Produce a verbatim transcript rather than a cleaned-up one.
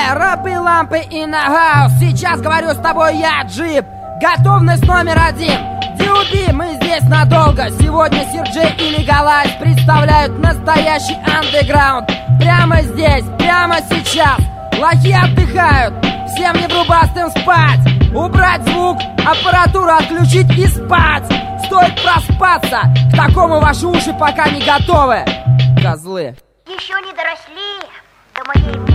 рэпы, лампы и нагаус. Сейчас говорю с тобой я, Джип. Готовность номер один. ди о би, мы здесь надолго. Сегодня Сирджей и Лигалайз представляют настоящий андеграунд. Прямо здесь, прямо сейчас. Лохи отдыхают, всем неврубастым спать. Убрать звук, аппаратуру отключить и спать. Стоит проспаться, к такому ваши уши пока не готовы. Козлы. Еще не доросли до моей